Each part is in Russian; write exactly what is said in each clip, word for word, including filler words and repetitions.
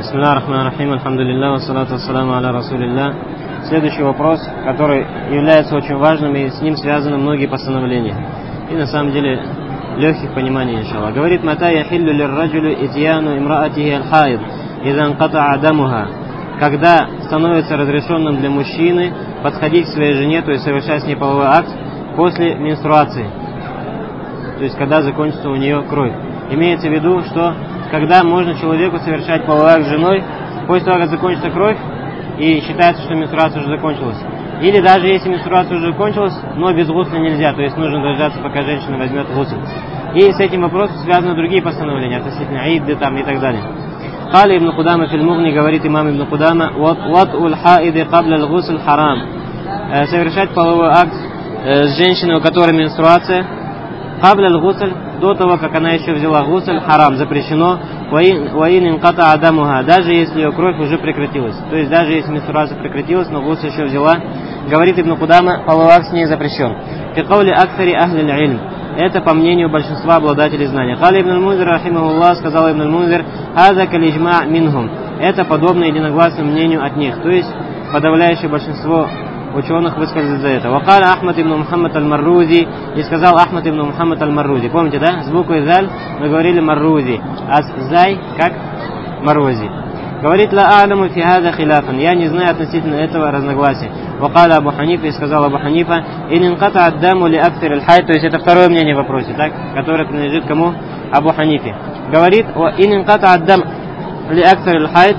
Бисмиллахи рахмани рахим, альхамдулиллах, вассалату вассаламу аля расулиллах. Следующий вопрос, который является очень важным, и с ним связаны многие постановления. И на самом деле легких пониманий, иншаллах. Говорит: «Мата яхиллю лирраджулю итьяну имраатихи аль-хаид, идан ката адамуха». Когда становится разрешенным для мужчины подходить к своей жене, то есть совершать с ней половой акт после менструации. То есть когда закончится у нее кровь. Имеется в виду, что когда можно человеку совершать половой акт с женой после того, как закончится кровь, и считается, что менструация уже закончилась. Или даже если менструация уже закончилась, но без гусля нельзя, то есть нужно дождаться, пока женщина возьмет гусл. И с этим вопросом связаны другие постановления, относительно аидды там и так далее. Кали ибн Кудама фил Мугни, говорит имам ибн Кудама: «Ват уль хаиды кабля л-гусл харам». Совершать половой акт с женщиной, у которой менструация, кабля л-гусл, до того, как она еще взяла гусль, харам, запрещено, ваин инката адамуха, даже если ее кровь уже прекратилась. То есть даже если менструация прекратилась, но гусль еще взяла, говорит ибн Кудама, половой акт с ней запрещен. Фикаули аксари ахлил ильм. Это по мнению большинства обладателей знания. Кали ибн аль-Мунзир, рахимахуллах, сказал ибн аль-Мунзир: «Хаза калиджма минхум». Это подобно единогласному мнению от них. То есть подавляющее большинство ученых высказали за это. Вакаля Ахмад ибн Мухаммад аль-Маррузи, и сказал Ахмад ибн Мухаммад аль-Маррузи. Помните, да? С буквой заль мы говорили маррузи, а с зай как маррузи. Говорит: «Ла а'ламу фи хаза хиляфан». Я не знаю относительно этого разногласия. Вакаля Абу Ханифа, и сказал Абу Ханифа: «Ин инката аддаму ли аксир аль-хайд». То есть это второе мнение в вопросе, так? Которое принадлежит кому? Абу Ханифе. Говорит: «Ин инката аддам ли аксир аль-хайд».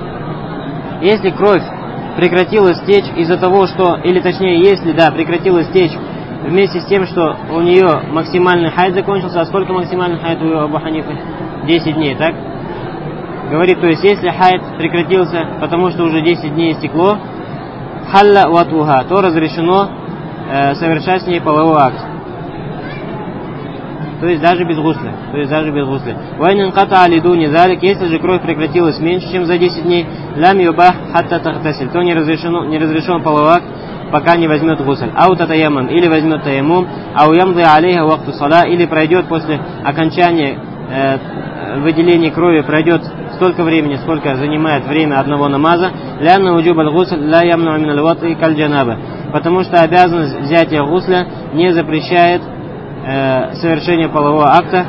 Если кровь прекратилась течь из-за того, что, или точнее, если, да, прекратилась течь вместе с тем, что у нее максимальный хайд закончился. А сколько максимальный хайд у Абу Ханифы? десять дней, так? Говорит, то есть, если хайд прекратился, потому что уже десять дней истекло, халла ватуха, то разрешено э, совершать с ней половой акт. То есть даже без гусля. То есть даже без гусля. Вайнин ката алиду низалик, если же кровь прекратилась меньше, чем за десять дней, лям юбах хатта тахтасиль, то не разрешено, не разрешен половой акт, пока не возьмет гусль. Ау татаямам, или возьмет таямум, ау ямды алейха вахту сала, или пройдет после окончания э, выделения крови, пройдет столько времени, сколько занимает время одного намаза, лянна уджуб аль-гусль ла ямну мин аль-ват'i каль-джанаба, потому что обязанность взятия гусля не запрещает э, совершение полового акта,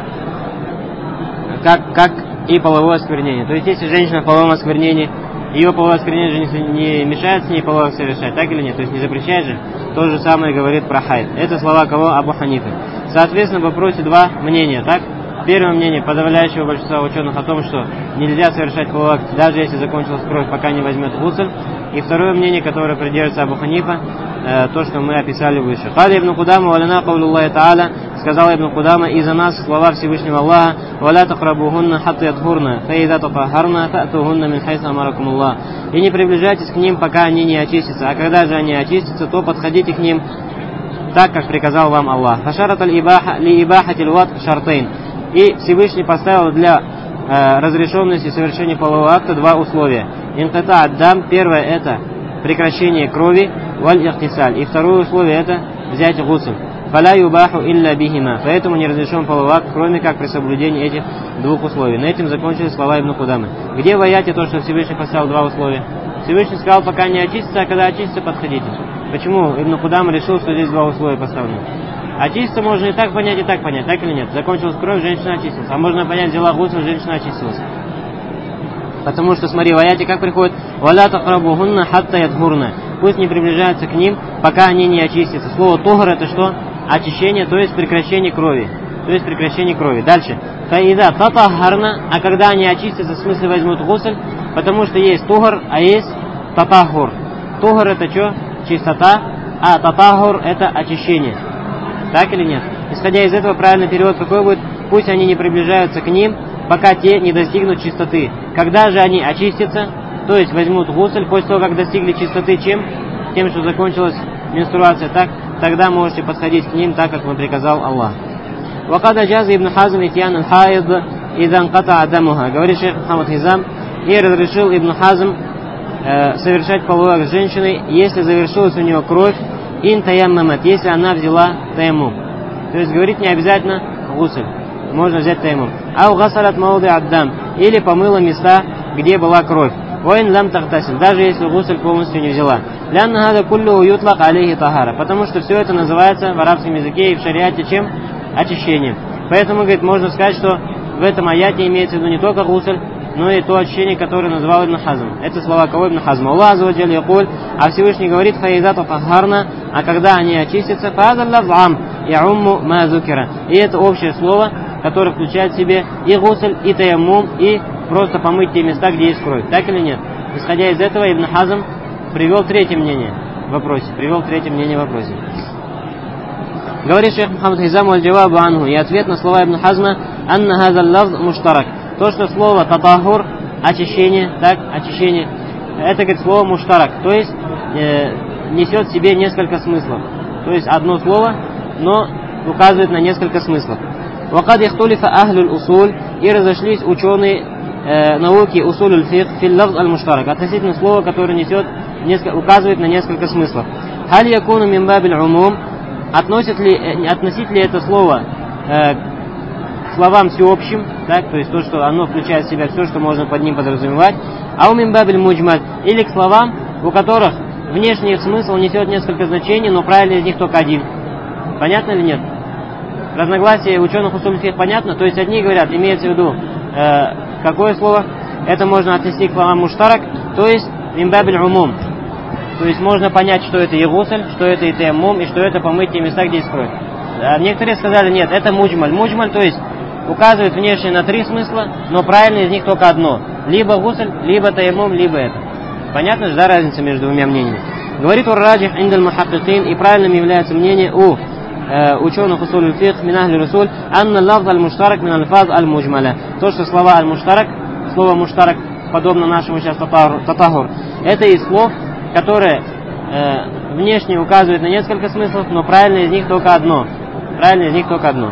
как, как и половое осквернение. То есть, если женщина в половом осквернении, ее половое осквернение же не, не мешает с ней половой акт совершать, так или нет? То есть не запрещает же. То же самое говорит про хайд. Это слова кого? Абу Ханифы. Соответственно, в вопросе два мнения, так? Первое мнение подавляющего большинства ученых о том, что нельзя совершать половой акт, даже если закончилась кровь, пока не возьмет гусль. И второе мнение, которое придерживается Абу Ханифа, э, то, что мы описали выше. Кали ибн Кудама валяна каулюллахи та'аля, сказал ибн Кудама: «И за нас слова Всевышнего Аллаха: валя тахрабухунна хатта ятхурна, фаида татахарна фа'тухунна мин хайса амаракумуллах». И не приближайтесь к ним, пока они не очистятся, а когда же они очистятся, то подходите к ним так, как приказал вам Аллах. Фашарат аль-ибаха ли ибахати л-ват шартейн. И Всевышний поставил для э, разрешенности совершения полового акта два условия. Инката аддам, первое это прекращение крови, валь ихтисаль. И второе условие это взять гусль. Фаля юбаху илля бихима. Поэтому не разрешен половой акт, кроме как при соблюдении этих двух условий. На этом закончились слова ибн Кудамы. Где в аяте то, что Всевышний поставил два условия? Всевышний сказал, пока не очистится, а когда очистится, подходите. Почему ибн Кудама решил, что здесь два условия поставлены? Очиститься можно и так понять, и так понять, так или нет? Закончилась кровь, женщина очистилась. А можно понять, взяла гусль, женщина очистилась. Потому что, смотри, в аяте как приходит: «Валя тахрабухунна хатта ятхурна». Пусть не приближаются к ним, пока они не очистятся. Слово «тогр» это что? Очищение, то есть прекращение крови. То есть прекращение крови. Дальше. Фаида татахарна, а когда они очистятся, в смысле возьмут гусль, потому что есть тогр, а есть татахур. Тогр это что? Чистота, а татахур это очищение. Так или нет? Исходя из этого, правильный перевод какой будет? Пусть они не приближаются к ним, пока те не достигнут чистоты. Когда же они очистятся, то есть возьмут гусль, после того, как достигли чистоты, чем? Тем, что закончилась менструация, так? Тогда можете подходить к ним, так, как вам приказал Аллах. Вакада джаза ибн Хазм итьян аль-хайд идан ката адамуха. Говорит шейх Мухаммад Хизам, и разрешил ибн Хазм э, совершать половой акт с женщиной, если завершилась у нее кровь, ин таяммамат, если она взяла таяммум. То есть говорить не обязательно гусль, можно взять таяммум. Ау гасалат мауды аддам, или помыла места, где была кровь. Вайн лам тахтасиль, даже если гусль полностью не взяла. Лянна хада куллу ютлак алейхи тахара, потому что все это называется в арабском языке и в шариате чем? Очищением. Поэтому, говорит, можно сказать, что в этом аяте имеется в виду не только гусль, но и то очищение, которое называл Ибн Хазм. Это слова кого Ибн Хазм. Аллах азза ва джалля якуль, а Всевышний говорит: фаиза татаххарна, а когда они очистятся, фаза лав'ам яумму ма зукира. И это общее слово, которое включает в себе и гусль, и таяммум, и просто помыть те места, где есть кровь. Так или нет? Исходя из этого, Ибн Хазм привел третье мнение в вопросе. Привел третье мнение в вопросе. Говорит шейх Мухаммад Хизам аль-Джавабу анху, и ответ на слова Ибн Хазма: анна хаза лавз муштарак. То, что слово татахур, очищение, так, очищение, это, говорит, слово муштарак, то есть э, несет в себе несколько смыслов. То есть одно слово, но указывает на несколько смыслов. Вакад ихтулифа ахлюль усуль, и разошлись ученые э, науки усулюль фикх фил лавз аль-муштарак, относительно слова, которое несет, несколько, указывает на несколько смыслов. Халь якуну мин бабиль умум, относит ли, э, относит ли это слово э, словам всеобщим, так, то есть то, что оно включает в себя все, что можно под ним подразумевать, а у мимбабель муджмаль, или к словам, у которых внешний смысл несет несколько значений, но правильный из них только один. Понятно или нет? Разногласия ученых усуль фикх понятно? То есть одни говорят, имеется в виду, э, какое слово? Это можно отнести к словам муштарак, то есть мимбабель умум. То есть можно понять, что это и гусль, что это и таяммум, и что это помыть те места, где есть кровь. А некоторые сказали, нет, это муджмаль. Муджмаль, то есть указывает внешне на три смысла, но правильно из них только одно. Либо гусль, либо таяммум, либо это. Понятно же, да, разница между двумя мнениями? Говорит ур-раджих индаль мухаккикин, и правильным является мнение у э, ученых усуль фикх мин ахли русуль, анна лафз аль-муштарак мин аль-фаз аль-муджмаля. То, что слова аль-муштарак, слово муштарак, подобно нашему сейчас татахур, это из слов, которые э, внешне указывают на несколько смыслов, но правильно из них только одно. Правильно из них только одно.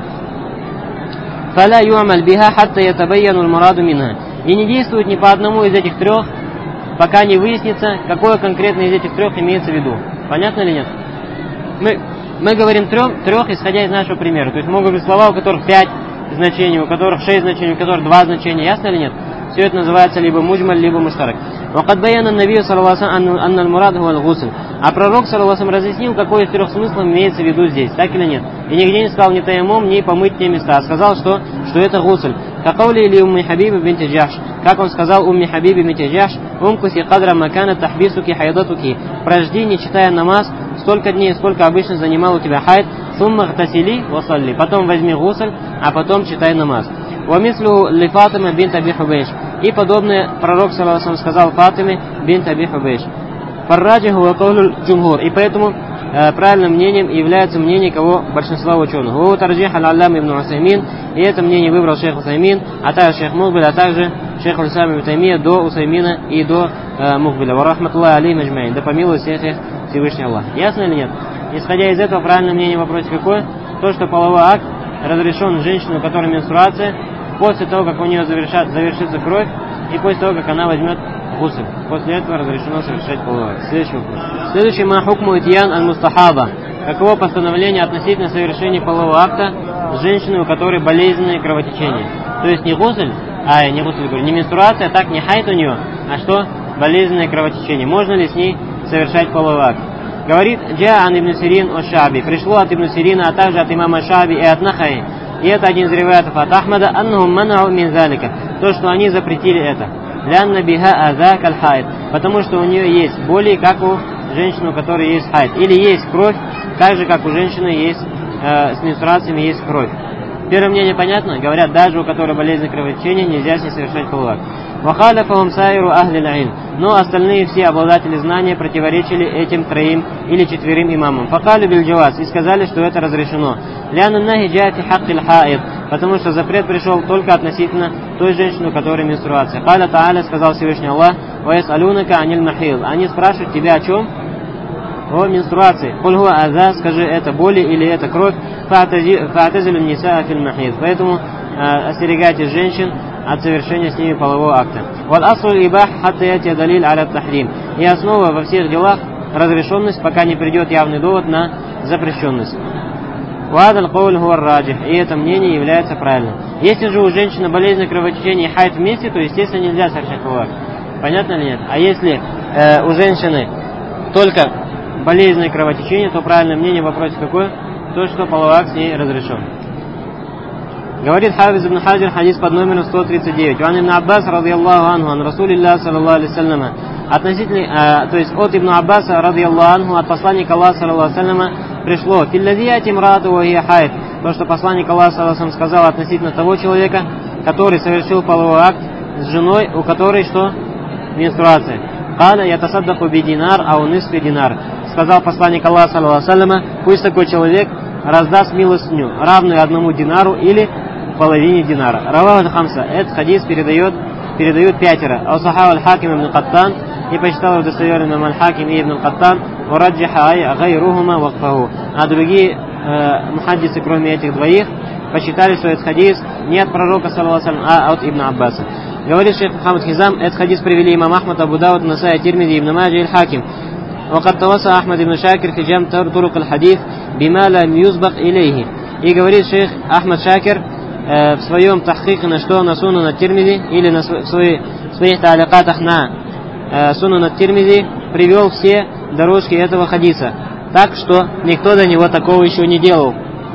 فَلَا يُعْمَلْ بِهَا حَتَّى يَتَبَيَّنُ الْمُرَادُ مِنْهَا. И не действует ни по одному из этих трех, пока не выяснится, какое конкретно из этих трех имеется в виду. Понятно или нет? Мы, мы говорим трех, трех, исходя из нашего примера. То есть могут быть слова, у которых пять значений, у которых шесть значений, у которых два значения. Ясно или нет? Все это называется либо муджмаль, либо муштарак. وقد بين النبي صلى الله عليه وسلم أن المراد هو الغسل. А пророк صلى الله عليه وسلم разъяснил, какой из трех смыслов имеется в виду здесь, так или нет. И нигде не сказал ни таяммум, ни помыть те места, а сказал, что, что это гусль. Какаули или умми Хабиби бинти Джахш. Как он сказал умми Хабиби бинти Джахш: умкуси кадра макана тахбисуки хайдатуки. Прожди, не читая намаз, столько дней, сколько обычно занимал у тебя хайд. Сумма гтасили васалли. Потом возьми гусль, а потом читай намаз. Вамислу ли Фатима бинт Аби Хубейш. И подобное пророк саллаллаху алейхи ва саллям сказал Фатиме бинт Аби Хубейш. Фарраджиху ва каулю джумхур. И поэтому э, правильным мнением является мнение кого? Большинства ученых. Ва тарджих аль-аллам ибн Усаймин. И это мнение выбрал шейх Усаймин, а также шейх Мукбиль, а также шейх Уль-Ислам ибн Таймия до Усаймина и до э, Мукбиля. Ва рахматуллахи алейхим аджмаин. Да помилует всех их Всевышний Аллах. Ясно или нет? Исходя из этого, правильное мнение в вопросе какое? То, что половой акт разрешен женщине, у которой менструация, после того, как у нее завершат, завершится кровь, и после того, как она возьмет гусль. После этого разрешено совершать половой акт. Следующий вопрос. Следующий ма хукму итьян аль-мустахаба. Каково постановление относительно совершения полового акта с женщиной, у которой болезненные кровотечения? То есть не гусль, а не гусль, говорю, не менструация, так не хайт у нее, а что? Болезненное кровотечение. Можно ли с ней совершать половой акт? Говорит Джа ан ибн Сирин от Шаби. Пришло от ибн Сирина, а также от имама Шаби и от Нахаи. И это один из риваятов от Ахмада, аннахум манау мин залика. То, что они запретили это. Лянна биха азак аль-хайд. Потому что у нее есть боли, как у женщины, у которой есть хайд. Или есть кровь, так же, как у женщины есть, э, с менструациями есть кровь. Первое мнение понятно? Говорят, даже у которой болезнь кровотечения нельзя с ней совершать половой акт. Вахаляфахум сайру ахли аль-илм. Но остальные все обладатели знания противоречили этим троим или четверым имамам. Факалю биль джаваз. И сказали, что это разрешено. Ляну нахи джаати хаккил хаид. Потому что запрет пришел только относительно той женщины, у которой менструация. Каля Тааля, сказал Всевышний Аллах: ваяс алюнака аниль махил. Они спрашивают тебя о чем? О менструации. Кульгу аза, скажи, это боли или это кровь. Фаатазилю ниса афиль махид. Поэтому э, остерегайтесь женщин от совершения с ними полового акта. Вот асру ибах хатта яти далиль аля тахрим. И основа во всех делах разрешенность, пока не придет явный довод на запрещенность. Вадаль кауль хуар раджих, и это мнение является правильным. Если же у женщины болезнь кровотечения и хайд вместе, то, естественно, нельзя совершать палавак. Понятно или нет? А если э, у женщины только болезненное кровотечение, то правильное мнение в вопросе какое? То, что палавак с ней разрешен. Говорит Хафиз ибн Хаджар, хадис под номером сто тридцать девять. Ван ибн Аббас, радийаллаху анху, ан Расулиллах, саллаллаху алейхи вассаляма. Относительно, э, то есть от ибн Аббаса, радийаллаху анху, от посланника Аллаха, саллаллаху алейхи вассаляма, пришло филладияти мраату ва хия хайд. То, что посланник Аллаха, саллаллаху алейхи вассалям, сказал относительно того человека, который совершил половой акт с женой, у которой что? Менструация. Каля ятасаддаку би динар, а у нисфи динар. Сказал посланник Аллаха, саллаллаху алейхи вассалям, пусть такой человек раздаст милостыню, равную одному динару или половине динара. Равах аль-Хамса. Этот хадис передает, передают пятеро. Ау-Сахав аль-Хаким ибн Каттан, и посчитал его достоверным аль-Хаким и ибн Каттан, вараджиха ай гайрухума вакфаху. А другие э, мухаддисы, кроме этих двоих, посчитали, что этот хадис не от пророка, саллаллаху алейхи ва саллям, а от ибн Аббаса. Говорит шейх Мухаммад Хизам, этот хадис привели имам Ахмад, Абу Дауд, Насай, Тирмизи, ибн Маджи и аль-Хаким. وقد توسع أحمد بن شاكر في جمع طرق الحديث بما لم يسبق إليه. И говорит шейх Ахмад Шакир э, в своем тахкике на что на Сунан ат-Тирмизи или на свои, своих тааликатах на э, Сунан ат-Тирмизи привел все дорожки этого хадиса, так что никто до него такого еще не делал.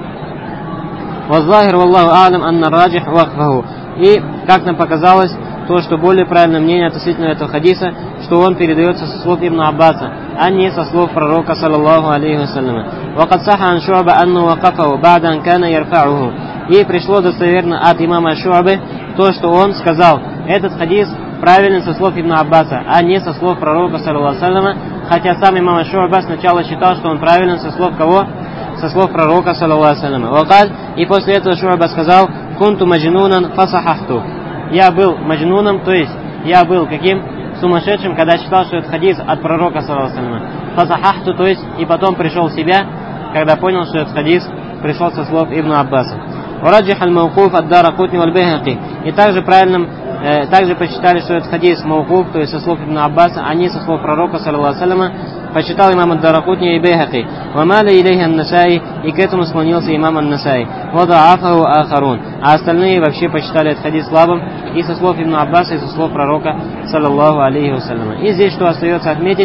Ваззахир валлаху а'лам анна раджих вакфаху. И как нам показалось, то, что более правильное мнение относительно этого хадиса, что он передается со слов Ибн Аббаса, а не со слов пророка, саллаллаху алейхи вассалям. وقد صح عن شعبة أنه وقفه بعد أن كان يرفعه. И пришло достоверно от имама Шу'бы то, что он сказал, этот хадис правилен со слов Ибн Аббаса, а не со слов пророка, саллаллаху алейхи вассалям, хотя сам имам Шу'ба сначала считал, что он правилен со слов кого? Со слов пророка, саллаллаху алейхи вассалям. И после этого Шу'ба сказал, кунту маджнунан фасахахту. Я был маджнуном, то есть я был каким? Сумасшедшим, когда считал, что это хадис от пророка, саллаллаху алейхи вассалям. Фасахахту, то есть и потом пришел в себя, когда понял, что этот хадис пришел со слов Ибн Аббаса. Вараджих аль-Маукуф ад-Даракутни валь-Байхаки. И также правильным, э, также посчитали, что этот хадис маукуф, то есть со слов Ибн Аббаса, а не со слов пророка, саллаллаху алейхи вассалям, посчитал имам ад-Даракутни и Байхаки. Вамали илейхи ан-Насаи, и к этому склонился имам ан-Насаи. Вадаафаху ахарун. А остальные вообще посчитали этот хадис слабым и со слов Ибн Аббаса, и со слов пророка, саллаллаху алейхи вассалям. И здесь что остается отметить?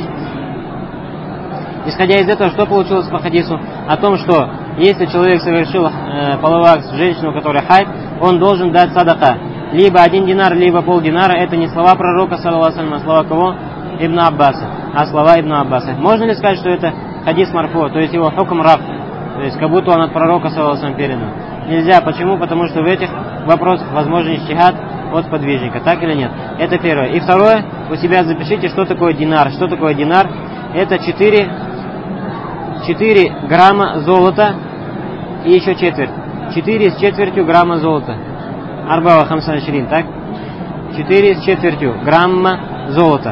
Исходя из этого, что получилось по хадису? О том, что если человек совершил э, половой акт с женщиной, у которой хайд, он должен дать садака. Либо один динар, либо полдинара. Это не слова пророка, саллаллаху алейхи вассалям, а слова кого? Ибн Аббаса. А слова Ибн Аббаса. Можно ли сказать, что это хадис марфу, то есть его хукм раф? То есть как будто он от пророка, саллаллаху алейхи вассалям, передан. Нельзя. Почему? Потому что в этих вопросах возможен ичтихад от подвижника. Так или нет? Это первое. И второе, у себя запишите, что такое динар. Что такое динар? Это четыре грамма золота и еще четверть. четыре с четвертью грамма золота. Арбава хамсан ширин, так? четыре с четвертью грамма золота.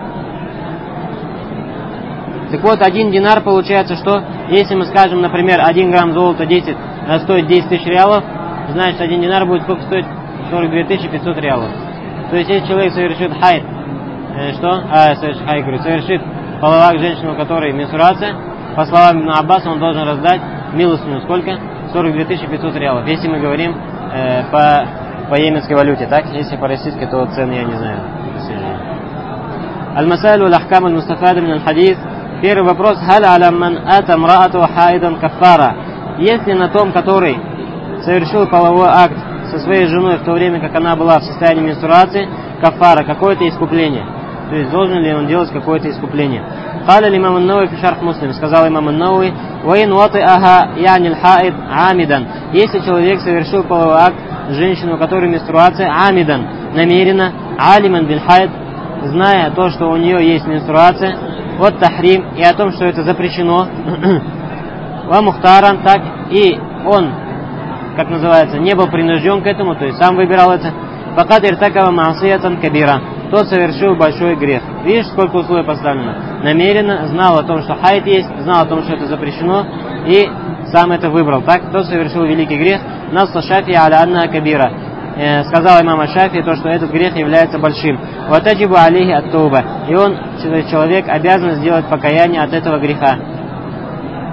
Так вот, один динар получается что? Если мы скажем, например, один грамм золота десять, стоит десять тысяч реалов, значит, один динар будет сколько стоить? сорок две тысячи пятьсот реалов. То есть, если человек совершит хайд, э, что? А, совершит хайд, говорю, совершит половой акт женщины, у которой менструация, по словам Ибн Аббаса, он должен раздать милостыню. Сколько? сорок две тысячи пятьсот реалов. Если мы говорим э, по, по йеменской валюте, так? Если по российской, то цены я не знаю. Аль-Масайль валь-Ахкам аль-Мустафада мин аль-Хадис. Первый вопрос. Халь аля ман ата мраату хайдан каффара. Если на том, который совершил половой акт со своей женой в то время, как она была в состоянии менструации, каффара, какое-то искупление. То есть должен ли он делать какое-то искупление. قال الإمام النووي في شرح مسلم, сказал имам ан-Навави, وإن وطئها يعني الحائض عامدا. Если человек совершил половой акт с женщиной, у которой менструация, амидан, намеренно, алиман биль хайд, зная то, что у нее есть менструация, вот тахрим, и о том, что это запрещено, ва мухтаран, так, и он, как называется, не был принужден к этому, то есть сам выбирал это, факад иртакава маасиятан кабира, тот совершил большой грех. Видишь, сколько условий поставлено? Намеренно знал о том, что хайд есть, знал о том, что это запрещено, и сам это выбрал. Так, тот совершил великий грех. Насса Шафи аля анна кабира. Э, сказал имам Шафи то, что этот грех является большим. Ватаджибу алейхи ат-тауба. И он, человек, обязан сделать покаяние от этого греха.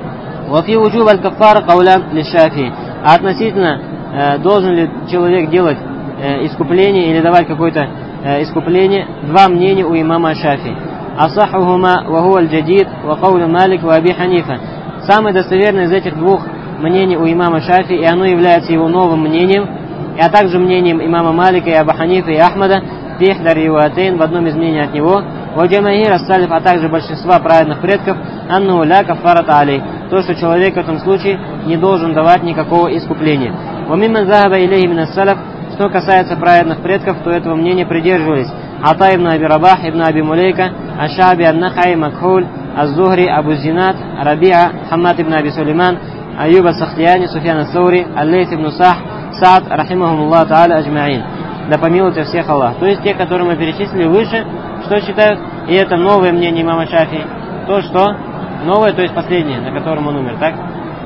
Вафи уджуб аль-каффар каулян лишафи. А относительно, э, должен ли человек делать э, искупление или давать какое-то э, искупление, два мнения у имама Шафи. Асахухума ваху аль-джадид ва каулю Малик ва Аби Ханифа. Самое достоверное из этих двух мнений у имама Шафи, и оно является его новым мнением, а также мнением имама Малика и Абу Ханифа и Ахмада, фихдар риватейн, в одном из мнений от него, ва джамахир ас-салиф, а также большинства праведных предков, анну ля каффарата алей, то, что человек в этом случае не должен давать никакого искупления. Ва мимман захаба илейхи мин ас-салаф, что касается праведных предков, то этого мнения придерживались Ата ибн Аби Рабах, ибн Аби Мулейка, Аш-Шаби, Ан-Нахай, Макхуль, Аз-Зухри, Абу Зинат, Рабиа, Хаммад ибн Аби Сулейман, Аюб ас-Сахтияни, Суфьян ас-Саури, Аль-Лейт ибн Сах, Саад, рахимахумуллах та'аля аджмаин. Да помилует их всех Аллах. То есть те, которые мы перечислили выше, что считают, и это новое мнение имама Шафи, то, что новое, то есть последнее, на котором он умер, так?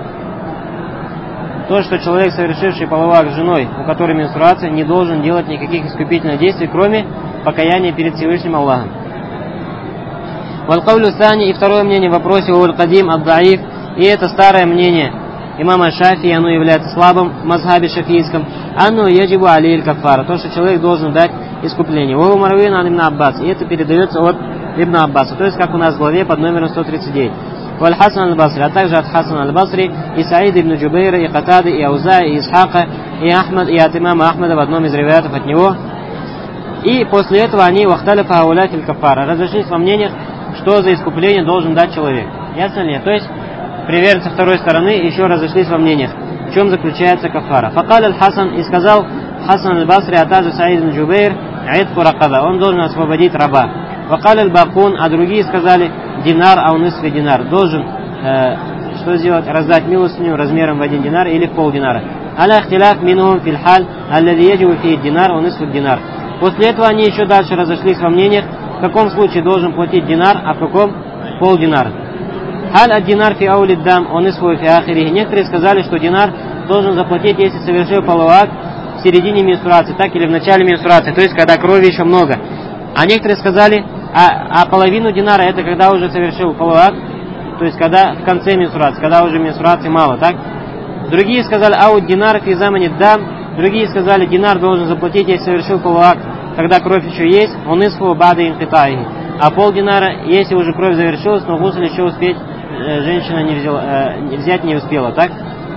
То, что человек, совершивший половой акт с женой, у которой менструация, не должен делать никаких искупительных действий, кроме покаяния перед Всевышним Аллахом. Валкаулю Сани, и второе мнение в вопросе Уль-Кадим Ад-Даиф, и это старое мнение имама Шафи, оно является слабым в мазхабе шафийском, анну яджибу алейхи каффара, то, что человек должен дать искупление. Ваху марвин ан ибн Аббас, и это передается от Ибн Аббаса, то есть как у нас в главе под номером сто тридцать девять. Валь Хасан аль-Басри, а также от Хасан аль-Басри, и Саид ибн Джубейра, и Катады, и Ауза, и Исхака, и Ахмад, и от имама Ахмада в одном из риваятов от него. И после этого они вахталифа ауля фил каффара, разошлись во мнениях, что за искупление должен дать человек. Ясно ли? То есть приверженцы второй стороны еще разошлись во мнениях, в чем заключается каффара. Факаль аль-Хасан, и сказал Хасан аль-Басри, а также Саид ибн Джубейр, айдку ракаба, он должен освободить раба. Факаль аль-Бакун, а другие сказали динар, а он исфи динар, должен э, что сделать? Раздать милостыню размером в один динар или в полдинара. Аля ихтиляф минхум фил халь, аллади яджибу фи динар, он исфи динар. После этого они еще дальше разошлись во мнениях, в каком случае должен платить динар, а в каком полдинара. Халь ад динар фи аулид дам, он исфи фи ахири. Некоторые сказали, что динар должен заплатить, если совершил половой акт в середине менструации, так или в начале менструации, то есть когда крови еще много. А некоторые сказали, а, а половину динара это когда уже совершил половой акт, то есть когда в конце менструации, когда уже менструации мало, так? Другие сказали, ауд динар фи замани дам, другие сказали, динар должен заплатить, если совершил половой акт, когда кровь еще есть, он исфу бада инкитаи. А полдинара, если уже кровь завершилась, но гусуль еще успеть э, женщина не взяла, э, взять не успела, так?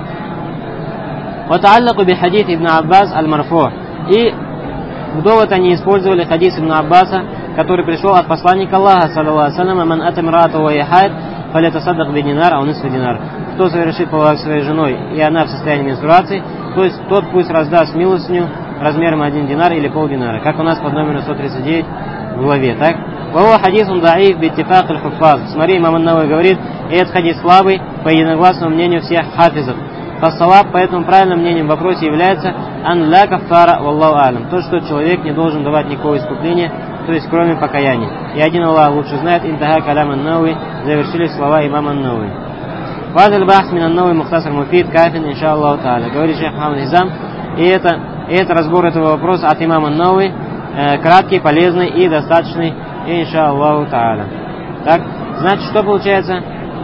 Вот аллаку би хадис ибн Аббас аль-Марфу. И в довод они использовали хадис ибн Аббаса, который пришел от посланника Аллаха, саллаллаху алейхи ва саллям, ман атамрату ва яхайд, фалятасаддак би динар, а он исфи динар. Кто совершит половой акт своей женой, и она в состоянии менструации, то есть тот пусть раздаст милостыню размером один динар или полдинара, как у нас под номером сто тридцать девять в главе, так? Ваху хадис он даиф биттифак аль-хуффаз. Смотри, имам ан-Навави говорит, и этот хадис слабый по единогласному мнению всех хафизов. Фассалаб, поэтому правильным мнением в вопросе является ан ла каффара валлаху алям, то, что человек не должен давать никакого искупления, то есть кроме покаяния. И один Аллах лучше знает, интаха калям ан-Навави, завершили слова имама ан-Навави. Вазаль бахс мин ан-Навави мухтасар муфид кафин, иншаллаху та'аля. Говорит шейх Мухаммад Хизам, и это, и это разбор этого вопроса от имама ан-Навави, э, краткий, полезный и достаточный, иншаллаху та'аля. Так, значит, что получается?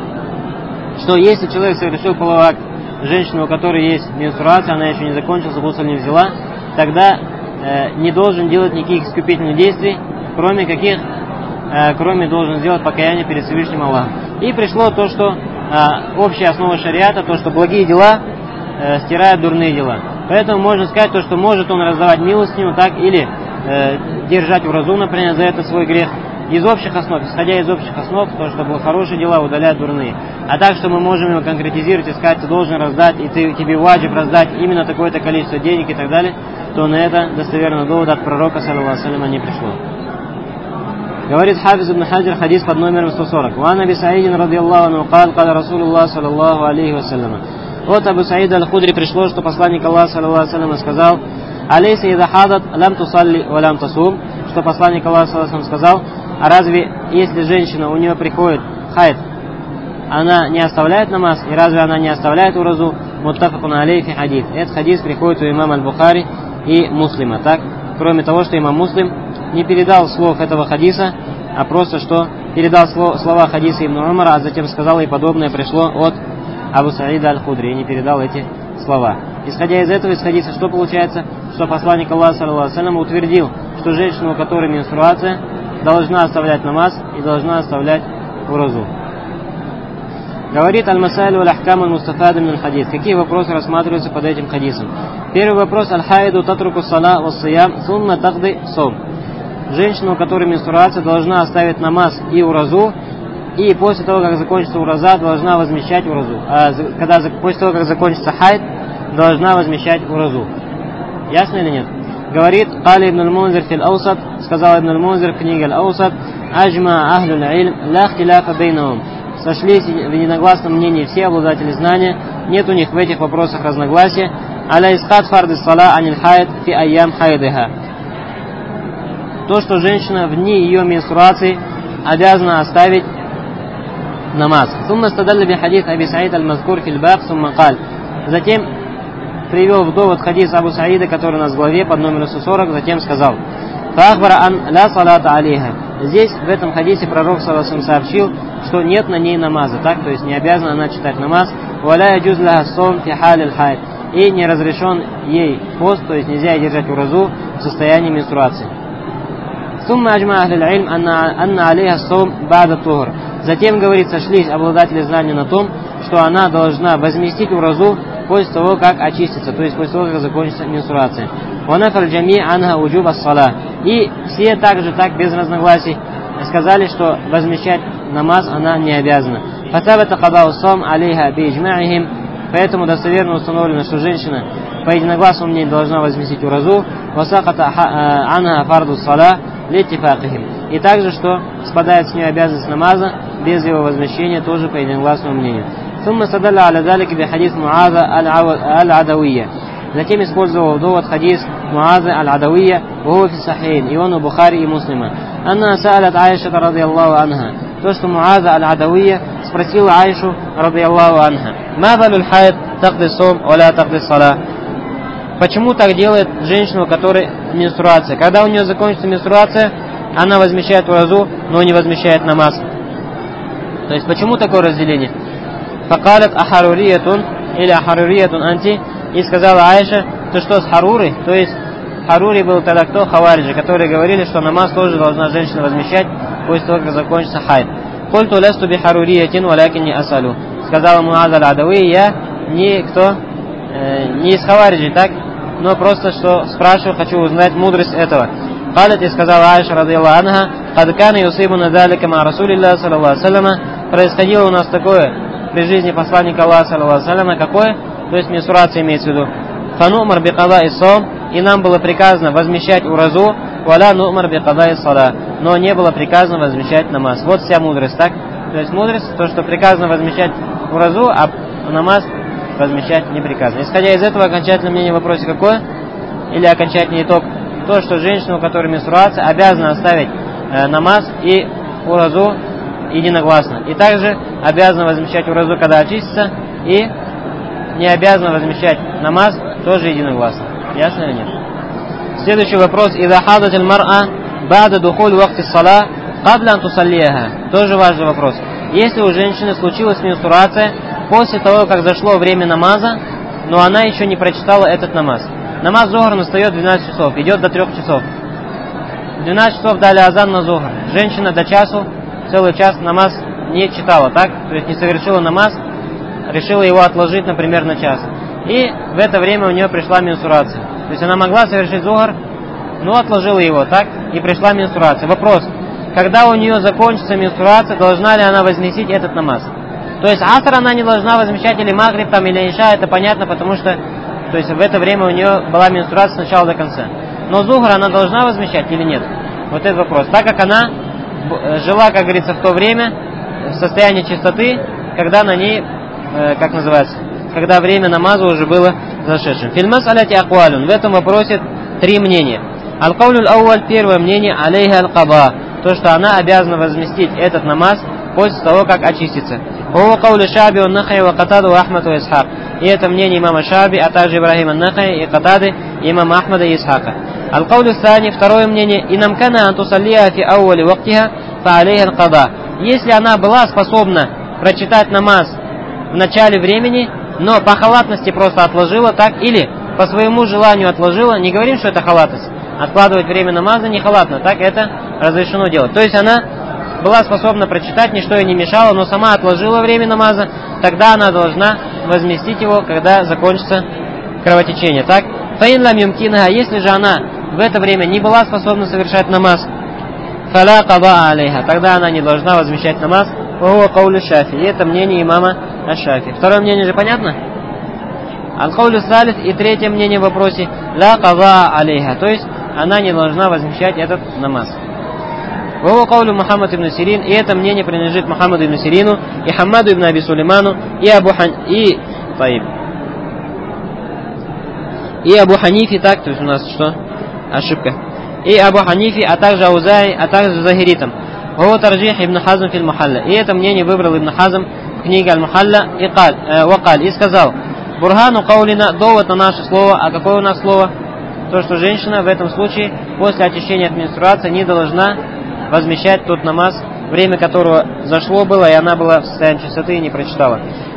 Что если человек совершил половой акт, женщина, у которой есть менструация, она еще не закончилась, гусуль не взяла, тогда э, не должен делать никаких искупительных действий, кроме каких, э, кроме должен сделать покаяние перед Всевышним Аллахом. И пришло то, что э, общая основа шариата, то, что благие дела э, стирают дурные дела. Поэтому можно сказать, то, что может он раздавать милостыню, так, или э, держать в разу, например, за это свой грех. Из общих основ, исходя из общих основ, то, чтобы хорошие дела удаляют дурные. А так, что мы можем его конкретизировать и сказать, ты должен раздать, и ты, тебе ваджиб раздать именно такое-то количество денег и так далее, то на это достоверный довод от пророка, саллаллаху алейхи ва саллям, не пришло. Говорит Хафиз ибн Хаджар, хадис под номером сто сорок. «Ва аби Саидин радийаллаху анху кал, кал Расулуллах саллаллаху алейхи ва саллям». Вот Абу Саид аль-Худри пришло, что посланник Аллаха, саллаллаху алейхи ва саллям, сказал, «Алейса ида хадат лам тусалли ва лам тасум», что посланник Аллаха, саллаллаху алейхи ва саллям, сказал, а разве, если женщина, у нее приходит хайд, она не оставляет намаз, и разве она не оставляет уразу? Муттафакун алейхи хадис. Этот хадис приходит у имама аль-Бухари и Муслима, так? Кроме того, что имам Муслим не передал слов этого хадиса, а просто что передал слова хадиса Ибн Умара, а затем сказал, и подобное пришло от Абу Саида Аль-Худри и не передал эти слова. Исходя из этого, исходится, что получается, что посланник Аллаха саллаллаху алейхи ва саллям утвердил, что женщина, у которой менструация, должна оставлять намаз и должна оставлять уразу. Говорит Аль-Масайль валь-Ахкам аль-Мустафада мин хадис. Какие вопросы рассматриваются под этим хадисом? Первый вопрос: аль-хайду татруку сала ва-сиям сумма тахды сом. Женщина, у которой менструация, должна оставить намаз и уразу, и после того, как закончится ураза, должна возмещать уразу. А когда, после того, как закончится хайд, должна возмещать уразу. Ясно или нет? Говорит Кали ибн аль-Мунзир фил аусат, сказал ибн аль-Мунзир в книге аль-Аусат: аджма ахлюл илм ла ихтиляфа бейнахум. Сошлись в единогласном мнении все обладатели знания, нет у них в этих вопросах разногласия. Аля искат фарды сала аниль хайд фи айям хайдыха. То, что женщина в дни ее менструации обязана оставить намаз. Сумма стадалли би хадис Аби Саид аль-Мазкур фил баб сумма каль. Затем привел в довод хадис Абу Саида, который у нас в главе под номером сто сорок, затем сказал: фахбара ан ла салата алейха. Здесь, в этом хадисе, пророк саллаллаху алейхи ва саллям сообщил, что нет на ней намаза, так, то есть не обязана она читать намаз. Валя яджуз лаха сом фи халил хайд. И не разрешен ей пост, то есть нельзя держать уразу в состоянии менструации. Сумма аджма ахлил илм анна алейха сом бада тухр. Затем, говорит, сошлись обладатели знания на том, что она должна возместить уразу после того, как очистится, то есть после того, как закончится менструация. Ванафаль джами анха уджуб ас-сала. И все также так без разногласий сказали, что возмещать намаз она не обязана. Фатабата кадау сом алейха би иджма'ихим. Поэтому достоверно установлено, что женщина по единогласному мнению должна возместить уразу. Васаката анха фарду сала литтифакихим. И также, что спадает с нее обязанность намаза без его возмещения, тоже по единогласному мнению. ثم استدل على ذلك بحديث معاذ العدوية. Затем использовал довод хадис Муазы аль-Адавия, وهو في الصحيحين, и он у Бухари и Муслима. Анна са'алат Айша радiyallahu анха. То, что Муаза аль-Адавия спросила Айшу радiyallahu анха: ма балюль хайд тахды сом оля тахды сала. Почему так делает женщина, у которой менструация? Когда у нее закончится менструация, она возмещает уразу, но не возмещает намаз. То есть почему такое разделение? Факалат ахаруриятун или ахаруриятун анти. И сказала Айша: ты что, с Харурой? То есть Харури был тогда кто? Хавариджи, которые говорили, что намаз тоже должна женщина возмещать после того, как закончится хайд. Культу ласту би харуриятин валякин не асалу. Сказала Муаза аль-Адавия: я не кто? Э, не из Хавариджи, так? Но просто что спрашиваю, хочу узнать мудрость этого. Калат, и сказала Айша радiyallahu анха: кадкана юсибуна далика ма расулилля саллаллаху алейхи ва салляма. Происходило у нас такое при жизни посланника Аллаха саллаллаху алейхи ва салляма. Какое? То есть менструация имеется в виду. Фанумар би када и сом. И нам было приказано возмещать уразу. Валя нумар би када и сала. Но не было приказано возмещать намаз. Вот вся мудрость, так? То есть мудрость, то, что приказано возмещать уразу, а намаз возмещать не приказано. Исходя из этого, окончательное мнение в вопросе какое? Или окончательный итог? То, что женщина, у которой менструация, обязана оставить э, намаз и уразу единогласно. И также обязана возмещать уразу, когда очистится, и не обязана возмещать намаз тоже единогласно. Ясно или нет? Следующий вопрос. Ида хадат аль-мар'a бада духуль вакти сала кабля ан тусаллиха. Тоже важный вопрос. Если у женщины случилась менструация после того, как зашло время намаза, но она еще не прочитала этот намаз. Намаз зохр настает в двенадцать часов, идет до трех часов. В двенадцать часов дали азан на зохр. Женщина до часу, целый час намаз не читала, так? То есть не совершила намаз, решила его отложить, например, на час. И в это время у нее пришла менструация. То есть она могла совершить зухр, но отложила его, так? И пришла менструация. Вопрос: когда у нее закончится менструация, должна ли она возместить этот намаз? То есть аср она не должна возмещать, или магриб там, или иша, это понятно, потому что то есть в это время у нее была менструация с начала до конца. Но зухр она должна возмещать или нет? Вот этот вопрос. Так как она жила, как говорится, в то время, в состоянии чистоты, когда на ней, э, как называется, когда время намаза уже было зашедшим. Фильмас аляти аквалюн. В этом вопросе три мнения. Аль-Каулюл ауаль, первое мнение, алейха аль-Каба. То, что она обязана возместить этот намаз после того, как очистится. О каулю Шаби, он нахай, ва Катаду, ва Ахмаду, и Исхак. И это мнение имама Шаби, а также Ибрахима нахай, и Катады, и имама Ахмада, и Исхака. Аль-Каулю Сани, второе мнение, и намкана антусаллиха фи ауали вактиха, фа алейха аль-Каба. Если она была способна прочитать намаз в начале времени, но по халатности просто отложила, так, или по своему желанию отложила, не говорим, что это халатность. Откладывать время намаза не халатно, так это разрешено делать. То есть она была способна прочитать, ничто ей не мешало, но сама отложила время намаза, тогда она должна возместить его, когда закончится кровотечение. Так, фаин лам юмкинха, если же она в это время не была способна совершать намаз, фаля када алейха, тогда она не должна возмещать намаз. Вахуа каулю Шафи, и это мнение имама Аш-Шафи. Второе мнение же понятно? Аль-Каулю Салис, и третье мнение в вопросе ля када алейха, то есть она не должна возмещать этот намаз. Вахуа каулю Мухаммад ибн Сирин, и это мнение принадлежит Мухаммаду ибн Сирину, и Хаммаду ибн Аби Сулейману, и Абу Хан... и... Таиб. И Абу Ханифи, так, то есть у нас что? Ошибка. И Абу Ханифи, а также Аузаи, а также Захиритам. Вахуа тарджих ибн Хазм фил Мухалля. И это мнение выбрал ибн Хазм в книге Аль-Мухалля и каль, э, вакаль, и сказал: Бурхану каулина, довод на наше слово. А какое у нас слово? То, что женщина в этом случае после очищения от менструации не должна возмещать тот намаз, время которого зашло было, и она была в состоянии чистоты и не прочитала.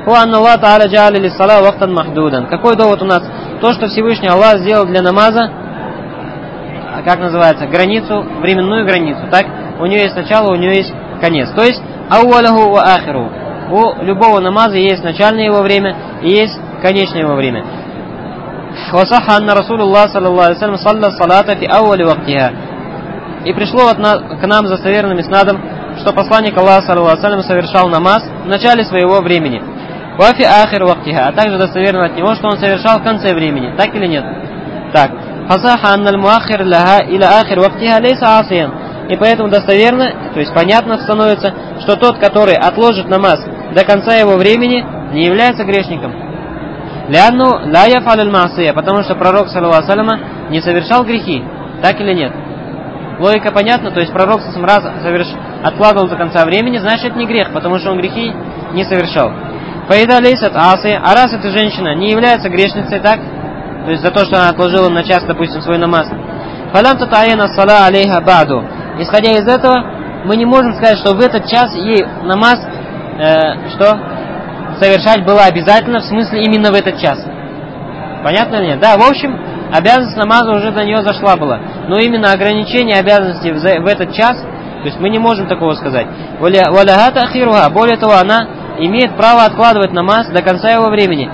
Какой довод у нас? То, что Всевышний Аллах сделал для намаза, как называется, границу, временную границу. Так, у нее есть начало, у нее есть конец. То есть, ауаляху ва ахиру. У любого намаза есть начальное его время и есть конечное его время. Васаха анна Расулуллах саллаллаху алейхи ва саллям салла салата фи ауали вактиха. И пришло вот на, к нам застоверенным иснадом, что посланник Аллаха саллаллаху алейхи ва саллям совершал намаз в начале своего времени. Вафи ахир вактиха, а также достоверно от него, что он совершал в конце времени. Так или нет? Так. Фасаха анналь муахир ляха иля ахир вактиха лейса асиян. И поэтому достоверно, то есть понятно становится, что тот, который отложит намаз до конца его времени, не является грешником. Лянну ля яфаль маасия, потому что пророк саллаллаху алейхи ва саллям не совершал грехи. Так или нет? Логика понятна, то есть пророк раз соверш... откладывал до конца времени, значит это не грех, потому что он грехи не совершал. Фаида лейсат аси, а раз эта женщина не является грешницей, так, то есть за то, что она отложила на час, допустим, свой намаз, фалам татаена сала алейха баду. Исходя из этого, мы не можем сказать, что в этот час ей намаз, э, что, совершать было обязательно, в смысле именно в этот час. Понятно ли нет? Да, в общем, обязанность намаза уже до нее зашла была. Но именно ограничение обязанностей в, в этот час, то есть мы не можем такого сказать. Более того, она имеет право откладывать намаз до конца его времени.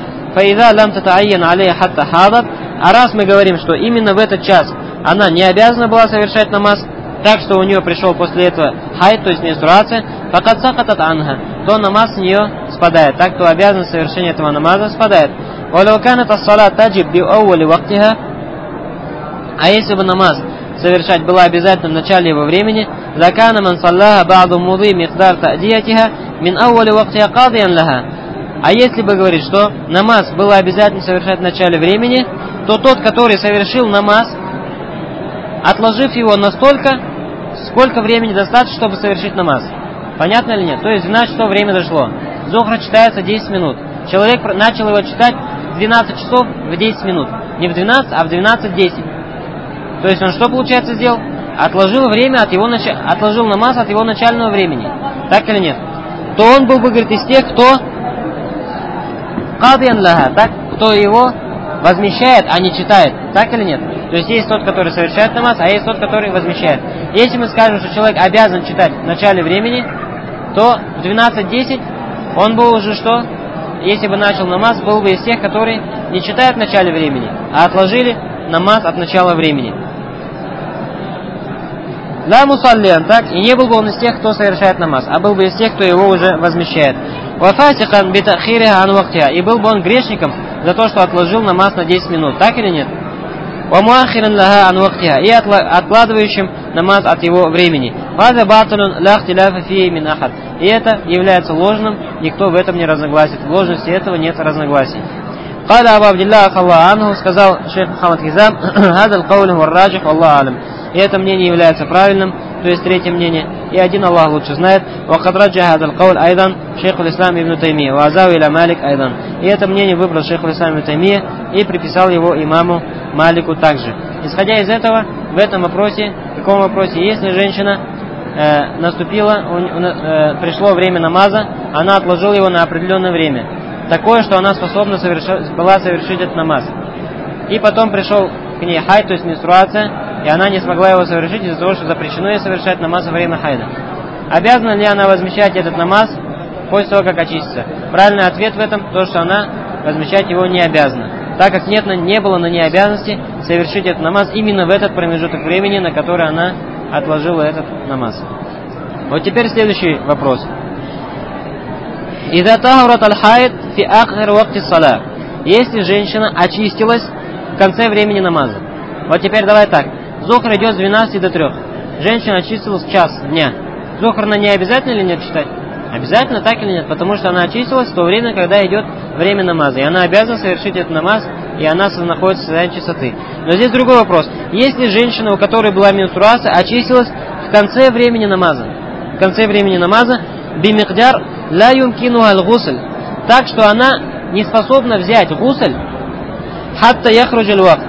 А раз мы говорим, что именно в этот час она не обязана была совершать намаз, так что у нее пришел после этого хайд, то есть менструация, то намаз с нее спадает. Так, то обязанность совершения этого намаза спадает. А если бы намаз совершать было обязательно в начале его времени, а если бы говорить, что намаз было обязательно совершать в начале времени, то тот, который совершил намаз, отложив его настолько, сколько времени достаточно, чтобы совершить намаз. Понятно или нет? То есть двенадцать часов время дошло. Зохра читается десять минут. Человек начал его читать в двенадцать часов в десять минут. Не в двенадцать, а в двенадцать десять. То есть он что, получается, сделал? Отложил время от его нач... отложил намаз от его начального времени. Так или нет? То он был бы, говорит, из тех, кто кадиян лаха, так, кто его возмещает, а не читает. Так или нет? То есть есть тот, который совершает намаз, а есть тот, который возмещает. Если мы скажем, что человек обязан читать в начале времени, то в двенадцать десять он был уже что? Если бы начал намаз, был бы из тех, которые не читают в начале времени, а отложили намаз от начала времени. Ла мусаллиан, так, и не был бы он из тех, кто совершает намаз, а был бы из тех, кто его уже возмещает. Вафасихан битахириха ан вактиха, и был бы он грешником за то, что отложил намаз на десять минут, так или нет? Вамуахиран лаха ан вактиха, и откладывающим намаз от его времени. Ваза баталун ла ихтиляфа фии мин ахад, и это является ложным, никто в этом не разногласит, в ложности этого нет разногласий. Каля Абу Абдиллах Аллаху анху, сказал шейх Мухаммад Хизам, хазал каулю варраджих, Аллаху алям. И это мнение является правильным, то есть третье мнение, и один Аллах лучше знает. Вахад раджа хазал кауль айдан шейх аль-Ислам ибн Таймия, вазау иля Малик айдан. И это мнение выбрал шейх аль-Ислам ибн Таймия и приписал его имаму Малику также. Исходя из этого, в этом вопросе, в каком вопросе, если женщина э, наступила, у, э, пришло время намаза, она отложила его на определенное время. такое, что она способна совершить, была совершить этот намаз. И потом пришел к ней хайд, то есть менструация, и она не смогла его совершить из-за того, что запрещено ей совершать намаз во время хайда. Обязана ли она возмещать этот намаз после того, как очистится? Правильный ответ в этом, то, что она возмещать его не обязана, так как нет, не было на ней обязанности совершить этот намаз именно в этот промежуток времени, на который она отложила этот намаз. Вот теперь следующий вопрос. «Иза тахурат аль-хайд фи ахир вакти саля». Если женщина очистилась в конце времени намаза. Вот теперь давай так. Зухр идет с двенадцати до трёх. Женщина очистилась в час дня. Зухр на ней обязательно или нет читать? Обязательно, так или нет? Потому что она очистилась в то время, когда идет время намаза. И она обязана совершить этот намаз, и она находится в состоянии чистоты. Но здесь другой вопрос. Если женщина, у которой была менструация, очистилась в конце времени намаза, в конце времени намаза, бимикдяр ла юмкину аль-гусль, так что она не способна взять гусль, хатта яхруджаль вакт.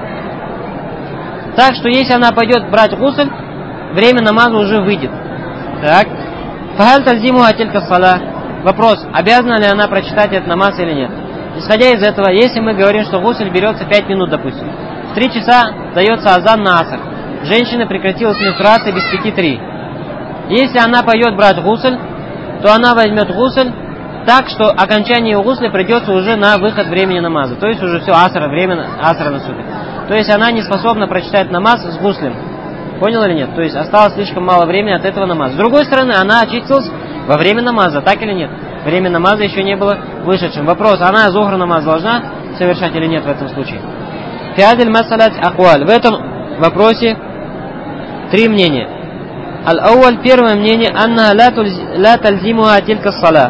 Так что если она пойдет брать гусль, время намаза уже выйдет. Так. Фахаль тальзимуха тилька саля. Вопрос, обязана ли она прочитать этот намаз или нет. Исходя из этого, если мы говорим, что гусль берется пять минут, допустим, в три часа дается азан на аср. Женщина прекратилась менструация без пяти три. Если она пойдет брать гусль, то она возьмет гусль так, что окончание гусля придется уже на выход времени намаза. То есть уже все, асра, время асра наступит. То есть она не способна прочитать намаз с гуслем. Понял или нет? То есть осталось слишком мало времени от этого намаза. С другой стороны, она очистилась во время намаза, так или нет? Время намаза еще не было вышедшим. Вопрос, она зухр намаз должна совершать или нет в этом случае? Фиадель масалят акваль. В этом вопросе три мнения. Аль-ауаль, первое мнение, анна ла тальзимуха тилька саля.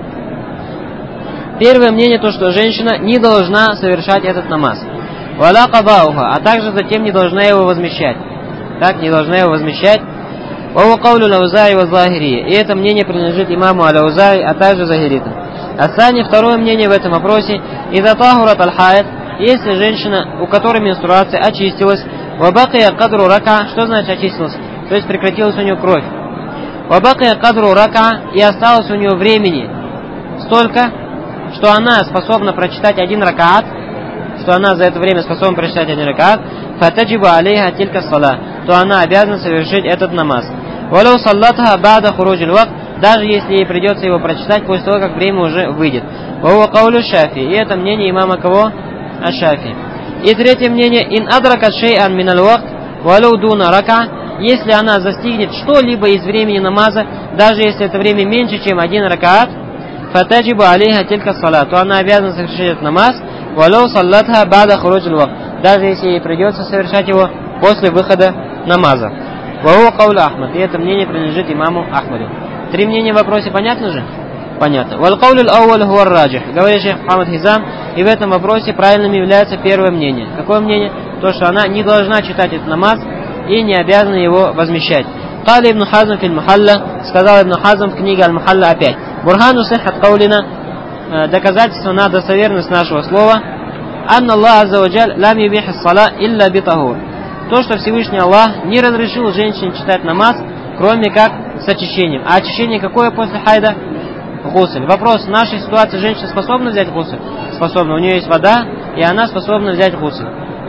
Первое мнение, то, что женщина не должна совершать этот намаз. Валя кадауха, а также затем не должна его возмещать. Так, не должна его возмещать. Вау каулю лаузаи ва захири. И это мнение принадлежит имаму аляузаи, а также захиритам. Асани, второе мнение в этом вопросе. Иза тахурат аль-хайд, если женщина, у которой менструация, очистилась, вабакия кадру рака, что значит очистилась? То есть прекратилась у нее кровь. Вабакия кадру рака, и осталось у нее времени столько, что она способна прочитать один ракаат, что она за это время способна прочитать один ракаат, фатаджибу алейха тилька саля, то она обязана совершить этот намаз. Валау саллатха бада хуруджил вакт, даже если ей придется его прочитать после того, как время уже выйдет. Вау каулю шафи, и это мнение имама кого? Аш-Шафи. И третье мнение, ин адракат шей'ан минал вакт, валау дуна рака, если она застигнет что-либо из времени намаза, даже если это время меньше, чем один ракаат, фатаджибу алейха тилька саля, то она обязана совершить этот намаз, валау саллатха бада хуруджил вакт, даже если ей придется совершать его после выхода намаза. Вау каулю Ахмад, и это мнение принадлежит имаму Ахмаду. Три мнения в вопросе понятно же? Понятно. Вал каулю ал-ауаль хуа ар-раджих, говорит шейх Мухаммад Хизам, и в этом вопросе правильным является первое мнение. Какое мнение? То, что она не должна читать этот намаз и не обязана его возмещать. Кали ибн Хазм фил Мухалла, сказал ибн Хазм в книге Аль-Мухалла опять. Бурхану сихат каулина, доказательство на достоверность нашего слова, анна Аллах азза ва джаль лам юбих ас-сала илля би тахур. То, что Всевышний Аллах не разрешил женщине читать намаз, кроме как с очищением. А очищение какое после хайда? Гусль. Вопрос, в нашей ситуации женщина способна взять гусль? Способна. У нее есть вода, и она способна взять гусль.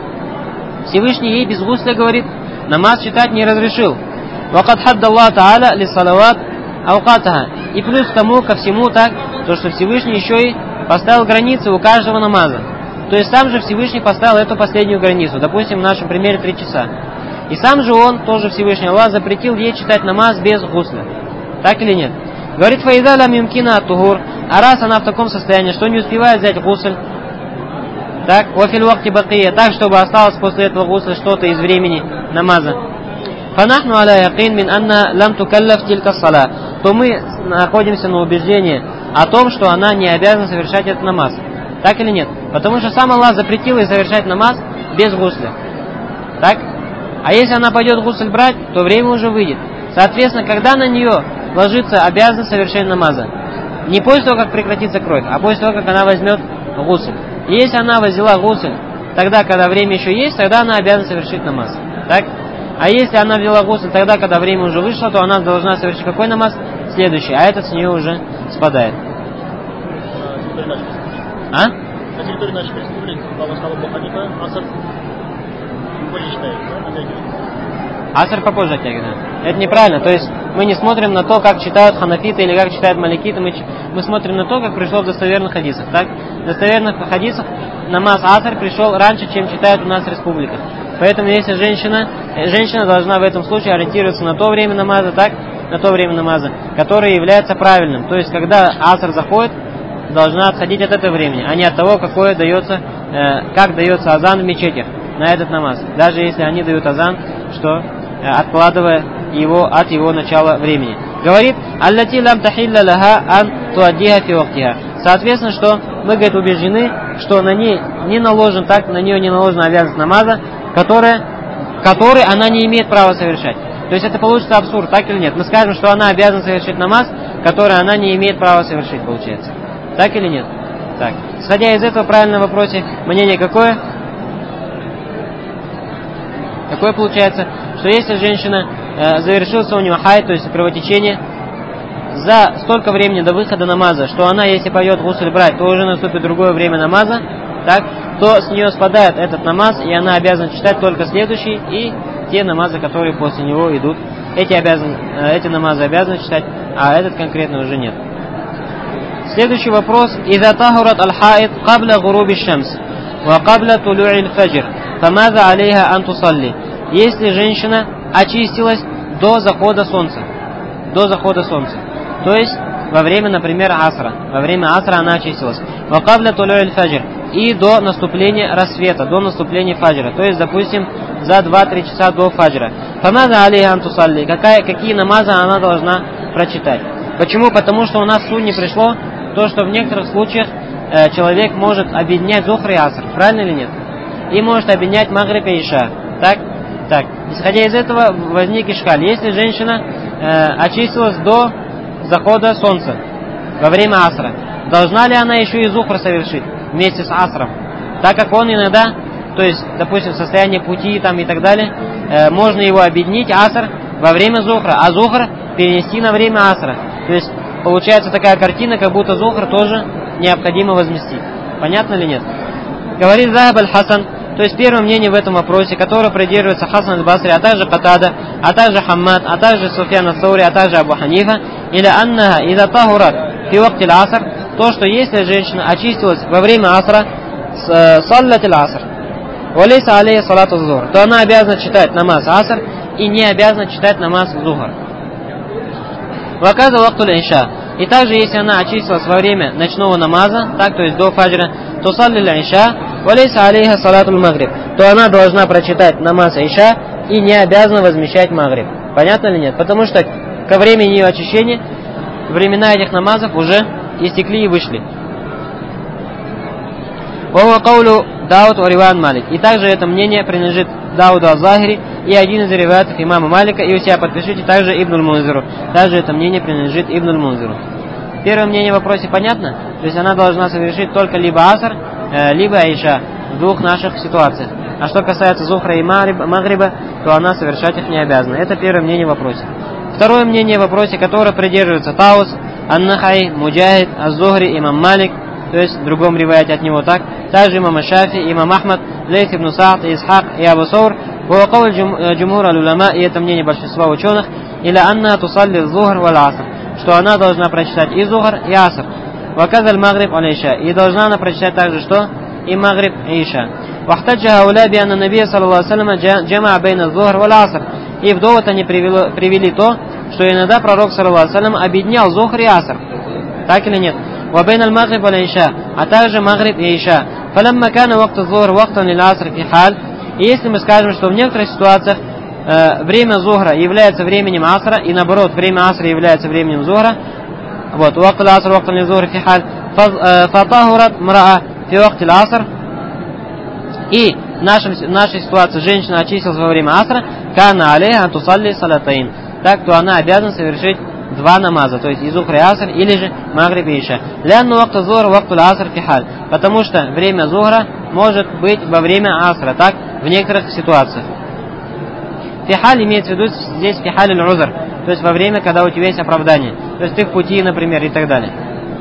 Всевышний ей без гусля, говорит, намаз читать не разрешил. وَقَدْ حَدَّ اللَّهُ تَعَالَى لِلصَّلَوَاتِ أَوْقَاتَهَا. И плюс к тому, ко всему так, то, что Всевышний еще и поставил границы у каждого намаза. То есть сам же Всевышний поставил эту последнюю границу. Допустим, в нашем примере три часа. И сам же он, тоже Всевышний Аллах, запретил ей читать намаз без гусля. Так или нет? Говорит, фаида лам юмкина ат-тухур, а раз она в таком состоянии, что не успевает взять гусль, так, вафиль вакти бакия, так, чтобы осталось после этого гусля что-то из времени намаза. Фанахну аля якин мин анна лам тукаллаф тилька сала, то мы находимся на убеждении о том, что она не обязана совершать этот намаз. Так или нет? Потому что сам Аллах запретил ей совершать намаз без гусля. Так? А если она пойдет гусль брать, то время уже выйдет. Соответственно, когда на нее ложится обязанность совершения намаза? Не после того, как прекратится кровь, а после того, как она возьмет гусль. И если она взяла гусль тогда, когда время еще есть, тогда она обязана совершить намаз. Так? А если она взяла гусль тогда, когда время уже вышло, то она должна совершить какой намаз? Следующий. А этот с нее уже спадает. А? На территории нашей республики, по масштабу Абу Ханифа, аср позже считается, да, оттягивается. Аср попозже оттягивается. Это неправильно. То есть мы не смотрим на то, как читают ханафиты или как читают маликиты. Мы, мы смотрим на то, как пришло в достоверных хадисах. Так? В достоверных хадисах намаз аср пришел раньше, чем читают у нас в республиках. Поэтому если женщина, женщина должна в этом случае ориентироваться на то время намаза, так? На то время намаза, которое является правильным. То есть когда аср заходит, должна отходить от этого времени, а не от того, какое дается, э, как дается азан в мечетях на этот намаз. Даже если они дают азан, что э, откладывая его от его начала времени. Говорит, аллати лам тахилля лаха ан туаддиха фи вактиха. Соответственно, что мы, говорит, убеждены, что на ней не наложен, так, на нее не наложена обязанность намаза, которая, который она не имеет права совершать. То есть это получится абсурд, так или нет? Мы скажем, что она обязана совершить намаз, который она не имеет права совершить, получается. Так или нет? Так. Исходя из этого, правильно в вопросе, мнение какое? Какое получается? Что если женщина э, завершился у нее хайд, то есть кровотечение, за столько времени до выхода намаза, что она, если пойдет гусль брать, то уже наступит другое время намаза, так, то с нее спадает этот намаз, и она обязана читать только следующий и те намазы, которые после него идут. Эти, обязан, э, эти намазы обязаны читать, а этот конкретно уже нет. Следующий вопрос. إذا طهرت الحائض قبل غروب الشمس وقبل طلوع الفجر فماذا عليها أن تصلي? Если женщина очистилась до захода солнца, до захода солнца, то есть во время, например, асра, во время асра она очистилась, وقبل طلوع الفجر, и до наступления рассвета, до наступления фаджра, то есть, допустим, за два-три часа до фаджра. فماذا عليها أن تصلي? Какая, какие намазы она должна прочитать? Почему? Потому что у нас в сунне пришло то, что в некоторых случаях э, человек может объединять зухр и аср, правильно или нет? И может объединять магриб и иша. Так? Так. Исходя из этого возник ишкаль. Если женщина э, очистилась до захода солнца во время асра, должна ли она еще и зухр совершить вместе с асром? Так как он иногда, то есть, допустим, в состоянии пути там, и так далее, э, можно его объединить, аср, во время зухра, а зухр перенести на время асра. То есть получается такая картина, как будто зухр тоже необходимо возместить. Понятно или нет? Говорит Захаб аль-Хасан, то есть первое мнение в этом вопросе, которое придерживается Хасан аль-Басри, а также Катада, а также Хаммад, а также Суфьян ас-Саури, а также Абу Ханифа, или аннаха иза тахурат фи вакти аль-аср, то, что если женщина очистилась во время асра, саллат аль-аср, валейса алейха салату зухр, то она обязана читать намаз аср и не обязана читать намаз зухр. Ваказа вакту иша. И также, если она очистилась во время ночного намаза, так, то есть до фаджра, то салли иша, валейса алейха салату магриб, то она должна прочитать намаз иша и не обязана возмещать магриб. Понятно или нет? Потому что ко времени ее очищения времена этих намазов уже истекли и вышли. Вава каулю Дауд Уриван Малик. И также это мнение принадлежит Дауду Аз-Захири и один из риваятов имама Малика. И у себя подпишите также Ибн аль-Мунзиру. Также это мнение принадлежит Ибн аль-Мунзиру. Первое мнение в вопросе понятно? То есть она должна совершить только либо аср, э, либо иша в двух наших ситуациях. А что касается зухра и магриба, то она совершать их не обязана. Это первое мнение в вопросе. Второе мнение в вопросе, которое придерживается Таус, Ан-Нахай, Муджахид, Аз-Зухри, имам Малик, то есть в другом риваяте от него так, также имам Шафи, имам Ахмад, Лейс ибн Саад, Исхак и Абу Саур, Вуакауль джумур аль-улама, и это мнение большинства ученых, или анна тусалли зухр валь аср, что она должна прочитать и зухр, и аср, ваказаль магриб аль-иша, и должна она прочитать также что? И магриб, и иша. Вахтаджа хауля бианна набия саллаллаху алейхи ва саллям джама байна зухр валь аср, и в довод они привели, привели то, что иногда пророк саллаллаху алейхи ва саллям объединял зухр и аср. Так или нет? وبين المغرب والعشاء, а также магриб и иша. فلما كان وقت الظهر وقتا للعصر في حال, и если мы скажем, что в некоторых ситуациях э, время зухра является временем асра, и наоборот, время асра является временем зухра, вот, وقت العصر وقتا للظهر في حال, فطهرت مرأة في وقت العصر, и в нашем, в нашей ситуации женщина очистилась во время асра, كان عليها أن تصلي صلاتين, так, то она обязана совершить два намаза, то есть и зухр и аср, или же магриб и иша. Лянну вакту зухр вакту аср фихаль, потому что время зухра может быть во время асра, так, в некоторых ситуациях. Фихаль имеется в виду здесь фихаль аль-узр, то есть во время, когда у тебя есть оправдание, то есть ты в пути, например, и так далее.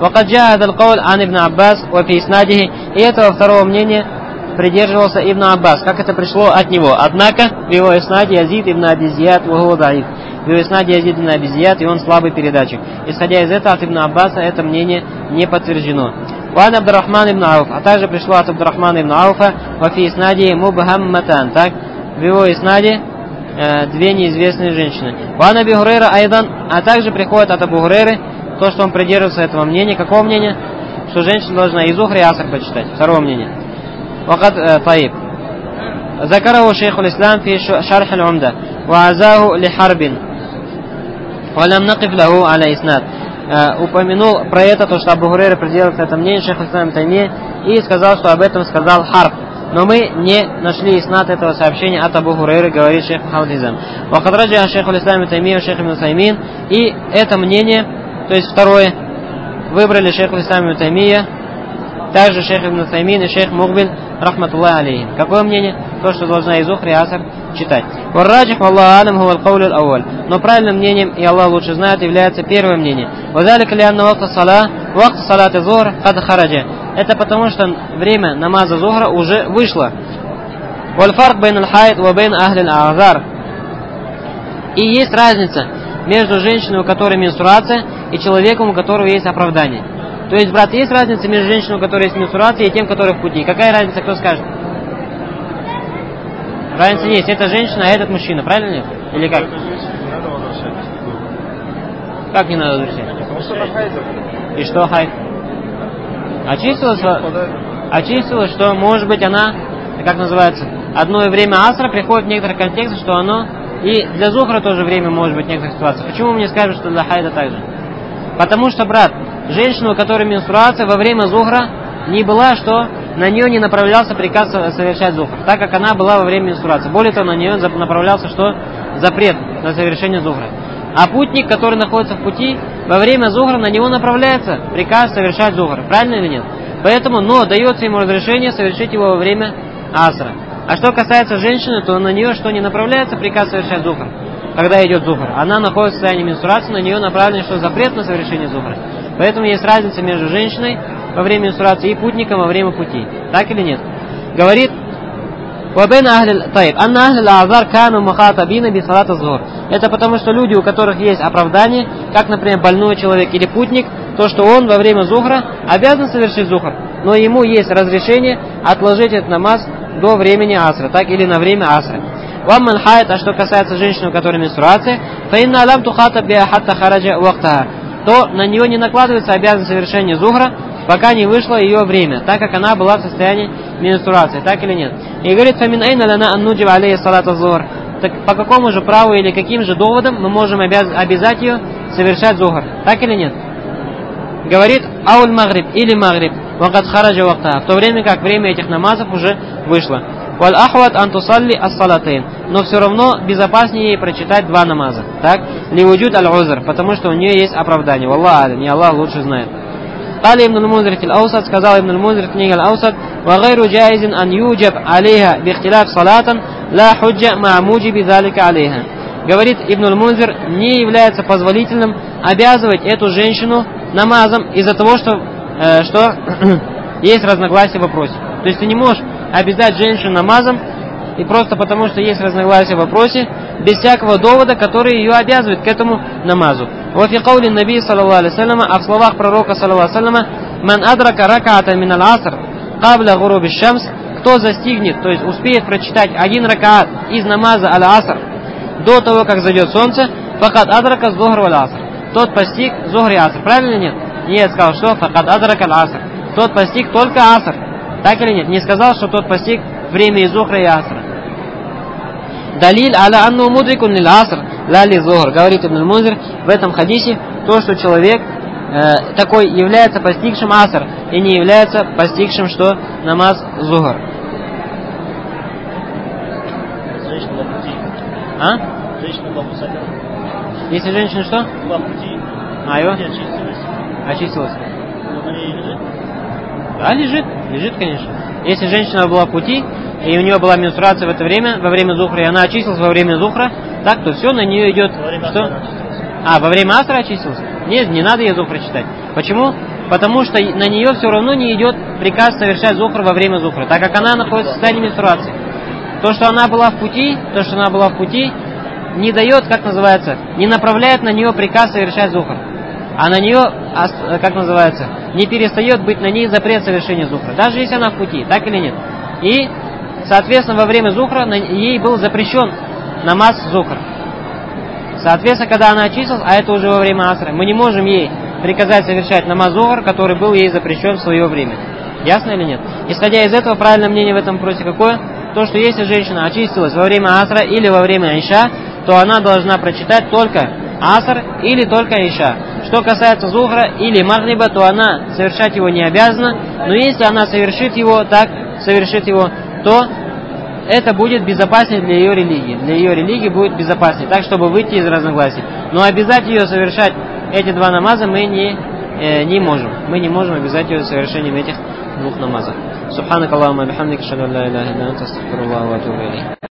وقد جاء هذا القول عن ابن عباس وفي إسناده, и этого второго мнения придерживался Ибн Аббас, как это пришло от него. Однако в его иснаде Язид ибн Аби Зияд вахуа даиф. В его иснаде Язид ибн Аби Зияд, и он слабый передатчик. Исходя из этого, от Ибн Аббаса это мнение не подтверждено. Ван Абдурахман ибн Ауф, а также пришло от Абдурахмана ибн Ауфа вафи иснаде Мубхамматан, так, в его иснаде э, две неизвестные женщины. Ван Аби Хурейра айдан, а также приходит от Абу Хурейры то, что он придерживается этого мнения. Какого мнения? Что женщина должна и Зухр, и Аср почитать. Второго мнения. وقد طيب ذكره شيخ الإسلام في شرح العمدة وعزاه لحرب ولم نقف له على إسناد. Упомянул про это, то, что Абу Хурейра придерживается это мнение, шейх Ислам Таймия, и сказал, что об этом сказал Харб. Но мы не нашли иснад этого сообщения от Абу Хурейры, говорит шейх Мухаммад Изам. وقد رجع شيخ الإسلام Таймия, шейх Ибн Таймин, и это мнение, то есть второе, выбрали шейх Ислам Таймия, также шейх Ибн Таймин и шейх Мухбин, рахматуллах алейхим. Какое мнение? То, что должна и Зухр, и Аср читать. Варраджих, валлаху алям, хуа аль-каулю аль-авваль. Но правильным мнением, и Аллах лучше знает, является первое мнение. Вазалика лианна вакта сала, вакта салаты зухр, хад хараджа. Это потому, что время намаза Зухра уже вышло. Вальфарк бейн аль-хайд ва бейн ахли аль-азар. И есть разница между женщиной, у которой менструация, и человеком, у которого есть оправдание. То есть, брат, есть разница между женщиной, у которой есть менструация, и тем, который в пути. Какая разница, кто скажет? Разница есть. Это женщина, а этот мужчина. Правильно нет? Или как? Как не надо возвращать? И что хайд? Очистилась, очистилась, что, может быть, она, как называется, одно время асра приходит в некоторых контекстах, что оно и для зухра тоже время может быть в некоторых ситуациях. Почему мне скажут, что для хайда так же? Потому что, брат, женщина, у которой менструация, во время зухра не была, что на нее не направлялся приказ совершать зухр, так как она была во время менструации. Более того, на нее направлялся, что запрет на совершение зухра. А путник, который находится в пути, во время зухра на него направляется приказ совершать зухр. Правильно или нет? Поэтому, но дается ему разрешение совершить его во время асра. А что касается женщины, то на нее что не направляется приказ совершать зухр, когда идет зухр. Она находится в состоянии менструации, на нее направлен, что запрет на совершение зухра. Поэтому есть разница между женщиной во время менструации и путником во время пути. Так или нет? Говорит, это потому, что люди, у которых есть оправдание, как, например, больной человек или путник, то, что он во время зухра обязан совершить зухр, но ему есть разрешение отложить этот намаз до времени асра, так или на время асра. Вамман хайт, а что касается женщины, у которой менструация, фаинна алам тухата биа хатта хараджа вахтаха, то на нее не накладывается обязанность совершения зухра, пока не вышло ее время, так как она была в состоянии менструации, так или нет. И говорит, фамин айна лана аннуджиб алейhi салата зухр. Так по какому же праву или каким же доводом мы можем обяз... обязать ее совершать зухр, так или нет? Говорит, ауль магриб или магриб, вакат хараджа вахтаха, в то время как время этих намазов уже вышло. Валь ахват антусалли ас-салатейн. Но все равно безопаснее ей прочитать два намаза. Так? Ливуджуд аль-узр, потому что у нее есть оправдание. Валлах алим, и Аллах лучше знает. Кали ибн аль-Мунзир фил аусад, сказал ибн аль-Мунзир в книге аль-Аусад, ва гайру джаизин ан юджаб алейха бихтиляф салатан, ла худжа ма муджиби залика алейха. Говорит ибн аль-Мунзир, не является позволительным обязывать эту женщину намазом из-за того, что, э, что есть разногласия в вопросе. То есть ты не можешь обязать женщину намазом, и просто потому, что есть разногласия в вопросе, без всякого довода, который ее обязывает к этому намазу. Вафи каули наби саллаллаху алейхи саляма, а в словах пророка саллаллаху алейхи саляма, ман адрака ракаата мин аль-аср, кабля гуруби шамс, кто застигнет, то есть успеет прочитать один ракаат из намаза аль-аср до того, как зайдет солнце, факад адрака зухр валь-аср, тот постиг зухр и аср. Правильно или нет? Нет, сказал, что факад адрака аль-аср, тот постиг только аср. Так или нет? Не сказал, что тот постиг время и зухра и асра. Далиль аля анну мудрикун лил аср, ла ли зухр. Говорит ибн аль-Мунзир в этом хадисе, то, что человек э, такой является постигшим аср и не является постигшим, что намаз зухр. Женщина во пути. А? Женщина во пути. Если женщина что? Во пути. А его? Очистилась. Очистилась. На ней лежит. Да, лежит. Лежит, конечно. Если женщина была в пути, и у нее была менструация в это время, во время зухра, и она очистилась во время зухра, так, то все, на нее идет... Во время что? асра очистилась. А, во время асра очистилась? Нет, не надо ей зухра читать. Почему? Потому что на нее все равно не идет приказ совершать зухр во время зухра, так как она находится в состоянии менструации. То, что она была в пути, то, что она была в пути, не дает, как называется, не направляет на нее приказ совершать зухр. А на нее, как называется, не перестает быть на ней запрет совершения зухра. Даже если она в пути, так или нет. И, соответственно, во время зухра ей был запрещен намаз зухр. Соответственно, когда она очистилась, а это уже во время асра, мы не можем ей приказать совершать намаз зухр, который был ей запрещен в свое время. Ясно или нет? Исходя из этого, правильное мнение в этом вопросе какое? То, что если женщина очистилась во время асра или во время иша, то она должна прочитать только аср или только иша. Что касается зухра или магриба, то она совершать его не обязана, но если она совершит его, так совершит его, то это будет безопаснее для ее религии. Для ее религии будет безопаснее, так чтобы выйти из разногласий. Но обязать ее совершать эти два намаза мы не, э, не можем. Мы не можем обязать ее совершением этих двух намазов. Субханак Аллахумма бихамдик, ашхаду ан ла иляха илля анта, астагфирука ва атубу илейк.